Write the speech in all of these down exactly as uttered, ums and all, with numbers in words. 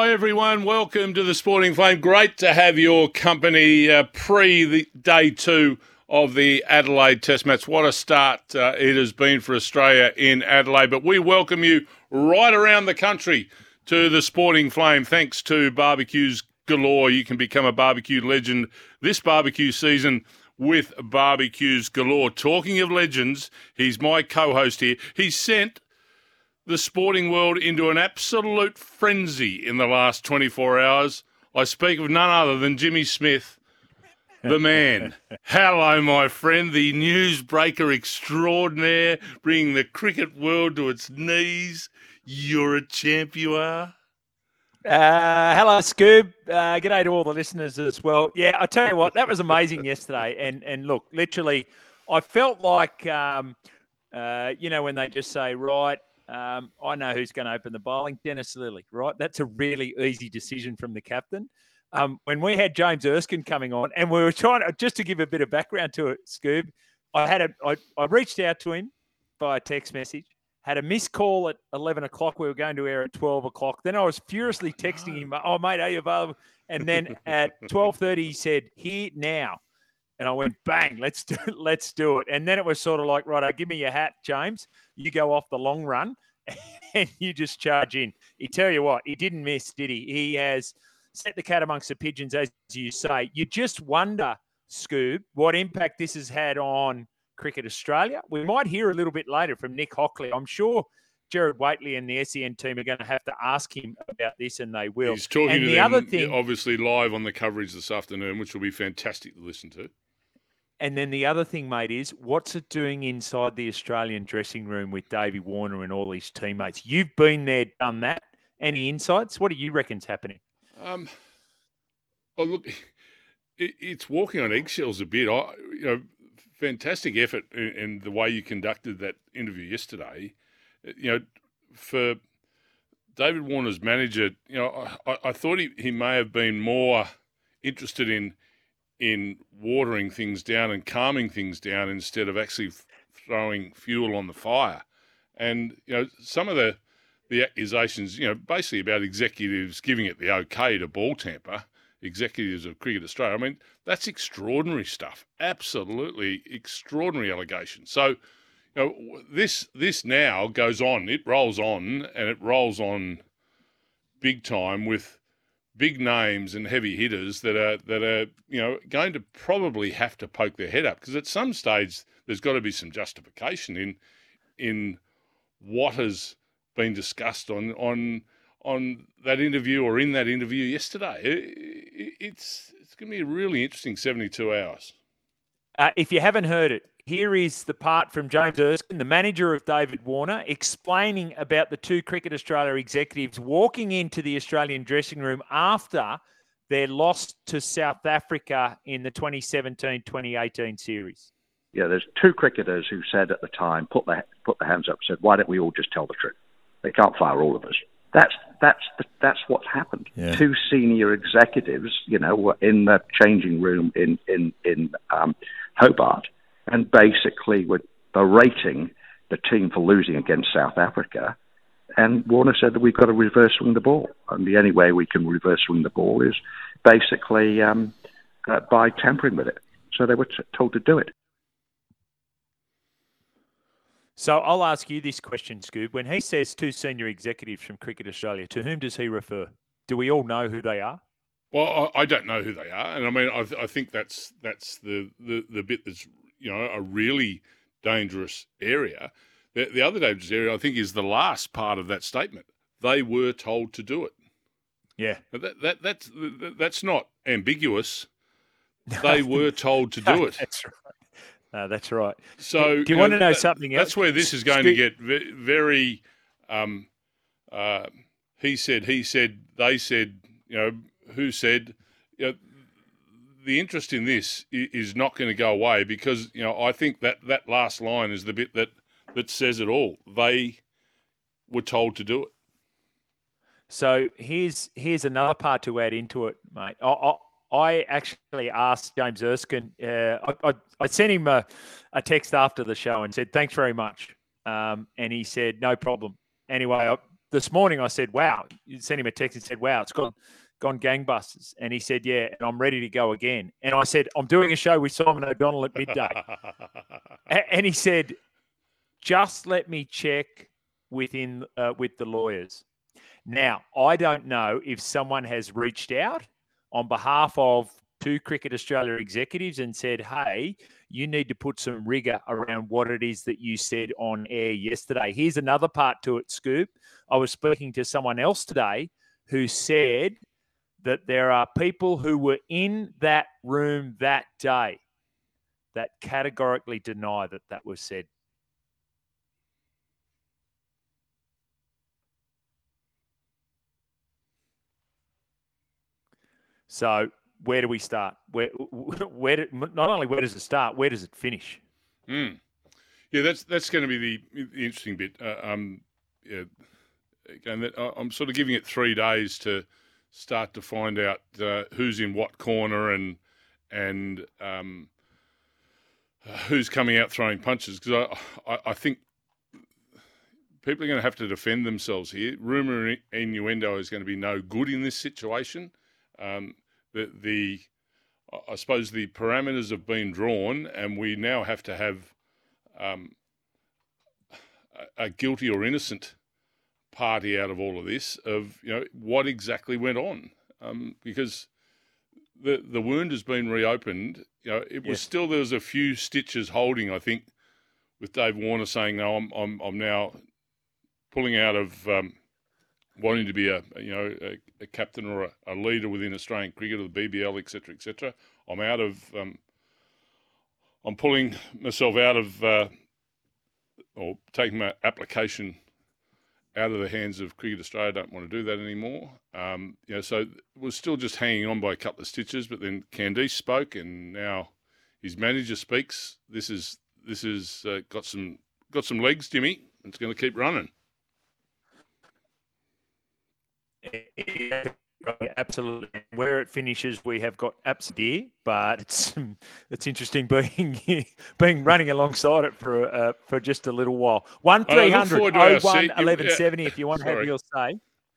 Hi everyone, welcome to the Sporting Flame. Great to have your company uh, pre the day two of the Adelaide Test match. What a start uh, it has been for Australia in Adelaide. But we welcome you right around the country to the Sporting Flame. Thanks to Barbecues Galore, you can become a barbecue legend this barbecue season with Barbecues Galore. Talking of legends, he's my co-host here. He's sent the sporting world into an absolute frenzy in the last twenty-four hours. I speak of none other than Jimmy Smith, the man. Hello, my friend, the newsbreaker extraordinaire, bringing the cricket world to its knees. You're a champ, you are. Uh, hello, Scoob. Uh, g'day to all the listeners as well. Yeah, I tell you what, that was amazing yesterday. And and look, literally, I felt like, um, uh, you know, when they just say, right, Um, I know who's going to open the bowling. Dennis Lilly, right? That's a really easy decision from the captain. Um, when we had James Erskine coming on, and we were trying to, just to give a bit of background to it, Scoob, I had a, I, I reached out to him via text message, had a missed call at eleven o'clock. We were going to air at twelve o'clock. Then I was furiously texting him, oh, mate, are you available? And then at twelve thirty, he said, here now. And I went, bang, let's do it, let's do it. And then it was sort of like, right, give me your hat, James. You go off the long run and you just charge in. He tell you what, he didn't miss, did he? He has set the cat amongst the pigeons, as you say. You just wonder, Scoob, what impact this has had on Cricket Australia. We might hear a little bit later from Nick Hockley. I'm sure Gerard Whateley and the S E N team are going to have to ask him about this, and they will. He's talking and to the them, other thing, obviously, live on the coverage this afternoon, which will be fantastic to listen to. And then the other thing, mate, is what's it doing inside the Australian dressing room with Davey Warner and all his teammates? You've been there, done that. Any insights? What do you reckon's happening? Um, oh, look, it, it's walking on eggshells a bit. I, you know, fantastic effort in, in the way you conducted that interview yesterday. You know, for David Warner's manager, you know, I, I thought he, he may have been more interested in in watering things down and calming things down instead of actually throwing fuel on the fire. And, you know, some of the, the accusations, you know, basically about executives giving it the okay to ball tamper, executives of Cricket Australia, I mean, that's extraordinary stuff. Absolutely extraordinary allegations. So, you know, this this now goes on. It rolls on, and it rolls on big time with big names and heavy hitters that are that are you know going to probably have to poke their head up, because at some stage there's got to be some justification in in what has been discussed on on on that interview or in that interview yesterday. It, it's it's going to be a really interesting seventy-two hours. Uh, if you haven't heard it, here is the part from James Erskine, the manager of David Warner, explaining about the two Cricket Australia executives walking into the Australian dressing room after their loss to South Africa in the twenty seventeen twenty eighteen series. Yeah, there's two cricketers who said at the time, put their, put their hands up and said, why don't we all just tell the truth? They can't fire all of us. That's that's the, that's what's happened. Yeah. Two senior executives, you know, were in the changing room in, in, in um, Hobart, and basically were berating the team for losing against South Africa. And Warner said that we've got to reverse swing the ball. And the only way we can reverse swing the ball is basically um, uh, by tampering with it. So they were t- told to do it. So I'll ask you this question, Scoob. When he says two senior executives from Cricket Australia, to whom does he refer? Do we all know who they are? Well, I, I don't know who they are. And I mean, I, I think that's that's the, the, the bit that's, you know, a really dangerous area. The, the other dangerous area, I think, is the last part of that statement. They were told to do it. Yeah. That, that that's that's not ambiguous. They were told to do it. That's right. No, that's right. So, do you, you want know, to know that, something else? That's where this is going to get very, um, uh, he said, he said, they said, you know, who said, you know, the interest in this is not going to go away, because, you know, I think that that last line is the bit that, that says it all. They were told to do it. So here's here's another part to add into it, mate. I, I, I actually asked James Erskine, uh, I, I, I sent him a, a text after the show and said, thanks very much. Um, and he said, no problem. Anyway, I, this morning I said, wow, you sent him a text and said, wow, it's gone, gone gangbusters. And he said, yeah, and I'm ready to go again. And I said, I'm doing a show with Simon O'Donnell at midday. And he said, just let me check within uh, with the lawyers. Now, I don't know if someone has reached out on behalf of two Cricket Australia executives and said, hey, you need to put some rigour around what it is that you said on air yesterday. Here's another part to it, Scoop. I was speaking to someone else today who said that there are people who were in that room that day that categorically deny that that was said. So where do we start? Where, where? Do, not only where does it start, where does it finish? Mm. Yeah, that's that's going to be the, the interesting bit. Uh, um, yeah, again, that, uh, I'm sort of giving it three days to start to find out uh, who's in what corner and and um, uh, who's coming out throwing punches. Because I, I I think people are going to have to defend themselves here. Rumour and innuendo is going to be no good in this situation. Um, the the I suppose the parameters have been drawn, and we now have to have um, a, a guilty or innocent party out of all of this. Of you know what exactly went on, um, because the the wound has been reopened. You know, it was yes. still there was a few stitches holding. I think with Dave Warner saying, "No, I'm I'm I'm now pulling out of." Um, wanting to be a you know a, a captain or a, a leader within Australian cricket or the B B L, et cetera, et cetera. I'm out of. Um, I'm pulling myself out of, uh, or taking my application out of the hands of Cricket Australia. I don't want to do that anymore. Um, you know, so it was still just hanging on by a couple of stitches. But then Candice spoke, and now his manager speaks. This is this is uh, got some got some legs, Jimmy. It's going to keep running. Yeah, absolutely. Where it finishes, we have got absolutely, but it's it's interesting being being running alongside it for uh, for just a little while. One three hundred oh one eleven seventy if you want to have your say.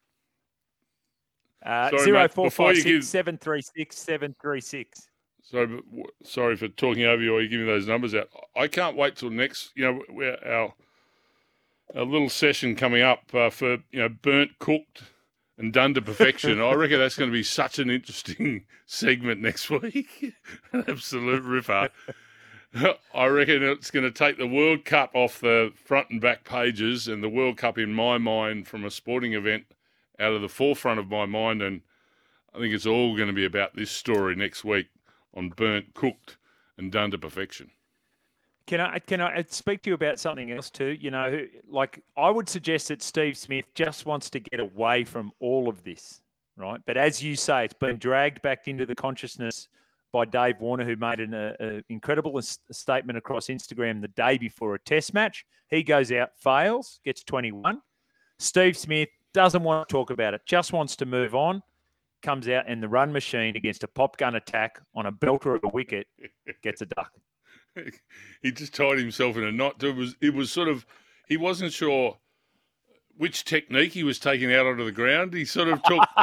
Uh, zero four five six seven three six seven three six. Sorry, sorry for talking over you or you giving those numbers out. I can't wait till next. You know, we're, our a little session coming up uh, for you know burnt, cooked. And done to perfection. I reckon that's going to be such an interesting segment next week. Absolute ripper. I reckon it's going to take the World Cup off the front and back pages and the World Cup in my mind from a sporting event out of the forefront of my mind. And I think it's all going to be about this story next week on burnt, cooked and done to perfection. Can I can I speak to you about something else too? You know, like I would suggest that Steve Smith just wants to get away from all of this, right? But as you say, it's been dragged back into the consciousness by Dave Warner, who made an a, a incredible statement across Instagram the day before a test match. He goes out, fails, gets twenty-one. Steve Smith doesn't want to talk about it, just wants to move on, comes out and the run machine against a pop gun attack on a belter of a wicket gets a duck. He just tied himself in a knot. It was, it was sort of, he wasn't sure which technique he was taking out onto the ground. He sort of took,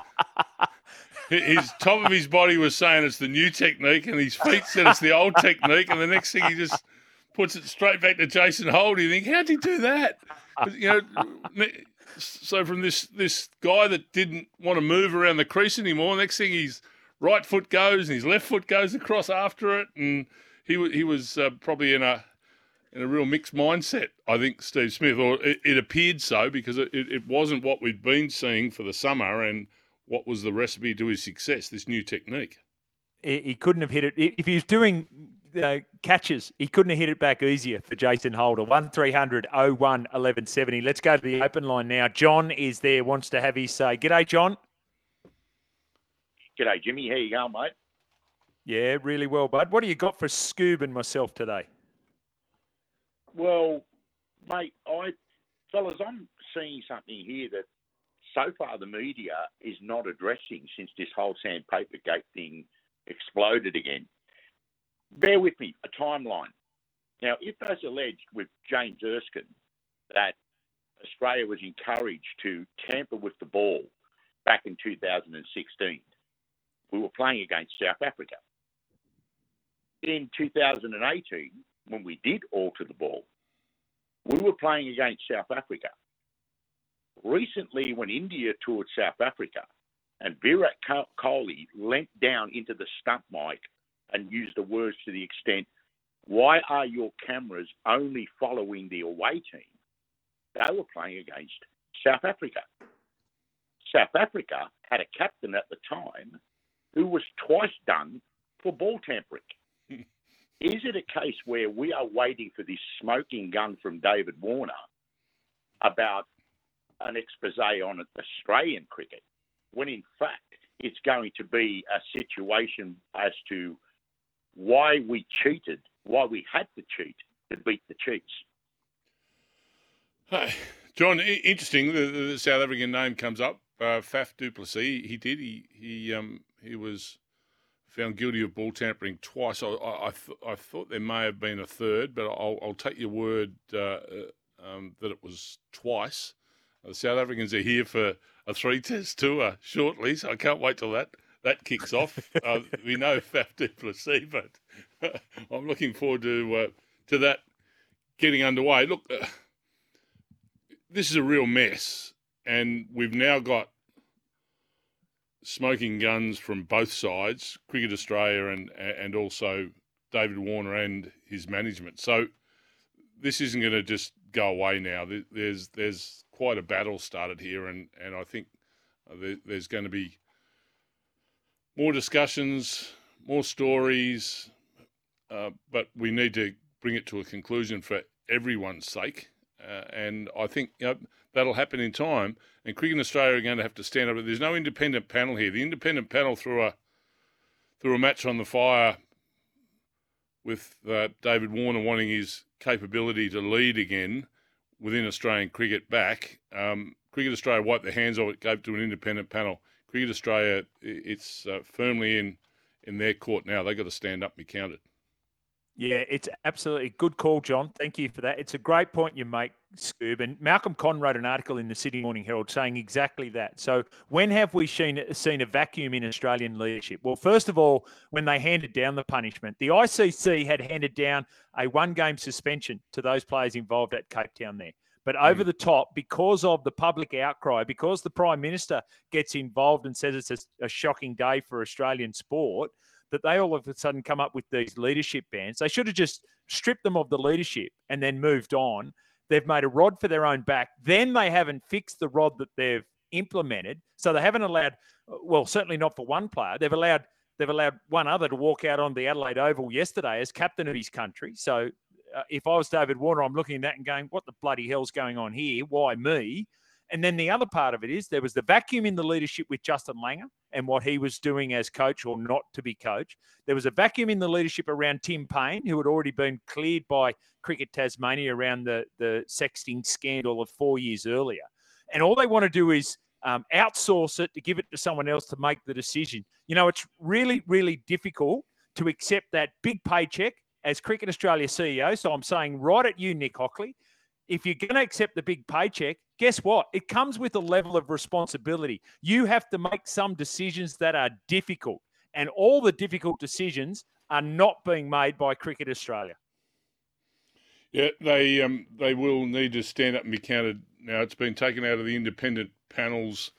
his top of his body was saying it's the new technique and his feet said it's the old technique. And the next thing he just puts it straight back to Jason Holt. You think, how'd he do that? But, you know, so from this, this guy that didn't want to move around the crease anymore, next thing his right foot goes and his left foot goes across after it. And He he was uh, probably in a in a real mixed mindset, I think, Steve Smith, or it, it appeared so because it, it wasn't what we'd been seeing for the summer and what was the recipe to his success, this new technique. He, he couldn't have hit it. If he was doing uh, catches, he couldn't have hit it back easier for Jason Holder. one three hundred oh one eleven seventy. Let's go to the open line now. John is there, wants to have his say. G'day, John. G'day, Jimmy. How you going, mate? Yeah, really well, bud. What do you got for Scoob and myself today? Well, mate, I, fellas, I'm seeing something here that so far the media is not addressing since this whole Sandpaper Gate thing exploded again. Bear with me, a timeline. Now, if as alleged with James Erskine that Australia was encouraged to tamper with the ball back in two thousand sixteen. We were playing against South Africa. In two thousand eighteen, when we did alter the ball, we were playing against South Africa. Recently, when India toured South Africa and Virat Kohli leant down into the stump mic and used the words to the extent, "Why are your cameras only following the away team?" They were playing against South Africa. South Africa had a captain at the time who was twice done for ball tampering. Is it a case where we are waiting for this smoking gun from David Warner about an expose on Australian cricket, when in fact it's going to be a situation as to why we cheated, why we had to cheat to beat the Chiefs? Hey, John, interesting. The, the South African name comes up. Uh, Faf du Plessis. He did. He he um he was found guilty of ball tampering twice. I I, I, th- I thought there may have been a third, but I'll I'll take your word uh, um, that it was twice. The South Africans are here for a three-test tour shortly, so I can't wait till that that kicks off. uh, we know Faf du Plessis, but I'm looking forward to uh, to that getting underway. Look. Uh, This is a real mess, and we've now got smoking guns from both sides, Cricket Australia and and also David Warner and his management. So this isn't going to just go away now. There's there's quite a battle started here, and, and I think there's going to be more discussions, more stories, uh, but we need to bring it to a conclusion for everyone's sake. Uh, and I think you know, that'll happen in time. And Cricket Australia are going to have to stand up. There's no independent panel here. The independent panel threw a threw a match on the fire with uh, David Warner wanting his capability to lead again within Australian cricket back. Um, Cricket Australia wiped their hands off it, gave it to an independent panel. Cricket Australia, it's uh, firmly in in their court now. They've got to stand up and be counted. Yeah, it's absolutely good call, John. Thank you for that. It's a great point you make, Scoob. And Malcolm Conn wrote an article in the Sydney Morning Herald saying exactly that. So when have we seen, seen a vacuum in Australian leadership? Well, first of all, when they handed down the punishment, the I C C had handed down a one-game suspension to those players involved at Cape Town there. But over the top, because of the public outcry, because the Prime Minister gets involved and says it's a, a shocking day for Australian sport, that they all of a sudden come up with these leadership bans. They should have just stripped them of the leadership and then moved on. They've made a rod for their own back. Then they haven't fixed the rod that they've implemented. So they haven't allowed, well, certainly not for one player. They've allowed they've allowed one other to walk out on the Adelaide Oval yesterday as captain of his country. So uh, if I was David Warner, I'm looking at that and going, what the bloody hell's going on here? Why me? And then the other part of it is there was the vacuum in the leadership with Justin Langer and what he was doing as coach or not to be coach. There was a vacuum in the leadership around Tim Payne, who had already been cleared by Cricket Tasmania around the, the sexting scandal of four years earlier. And all they want to do is um, outsource it to give it to someone else to make the decision. You know, it's really, really difficult to accept that big paycheck as Cricket Australia C E O. So I'm saying right at you, Nick Hockley, if you're going to accept the big paycheck, guess what? It comes with a level of responsibility. You have to make some decisions that are difficult, and all the difficult decisions are not being made by Cricket Australia. Yeah, they um, they will need to stand up and be counted. Now, it's been taken out of the independent panel's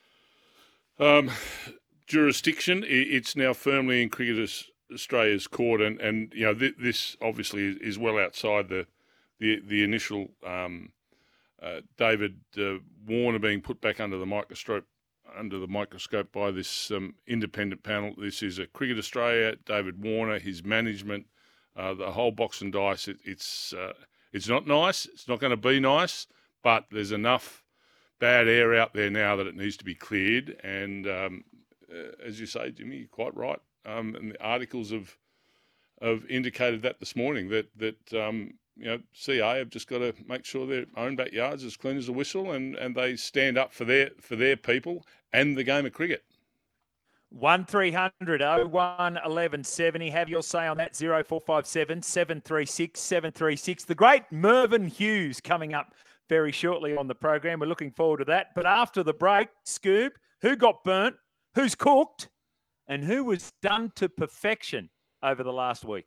um, jurisdiction. It's now firmly in Cricket Australia's court, and, and you know th- this obviously is well outside the the the initial um, uh, David uh, Warner being put back under the microscope under the microscope by this um, independent panel. This is a Cricket Australia, David Warner, his management, uh, the whole box and dice. It, it's uh, it's not nice. It's not going to be nice, but there's enough bad air out there now that it needs to be cleared. And um, uh, as you say, Jimmy, you're quite right. Um, and the articles have have indicated that this morning that that. Um, You know, C A have just got to make sure their own backyard's as clean as a whistle, and, and they stand up for their for their people and the game of cricket. one three hundred oh one eleven seventy. Have your say on that. zero four five seven seven three six seven three six. The great Mervyn Hughes coming up very shortly on the program. We're looking forward to that. But after the break, Scoob, who got burnt, who's cooked, and who was done to perfection over the last week?